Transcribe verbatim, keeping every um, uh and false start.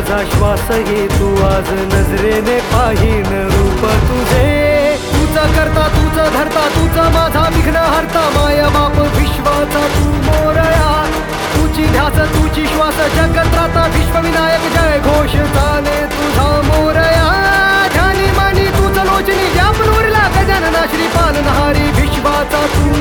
माझा श्वास घे तू आज नजरेने पाहीन रूप तुझे. तूच करता तूच धरता तूच माझा विघ्न हरता माया बाप विश्वाचा तू मोरया. तुझी ध्यास तुझी श्वास जगत्राता विश्वविनायक जय घोष चाले तुझा मोरया. ध्यानी मानी तूच लोचनी व्यापून उरला गजानना श्रीपाल नहारी विश्वाचा तू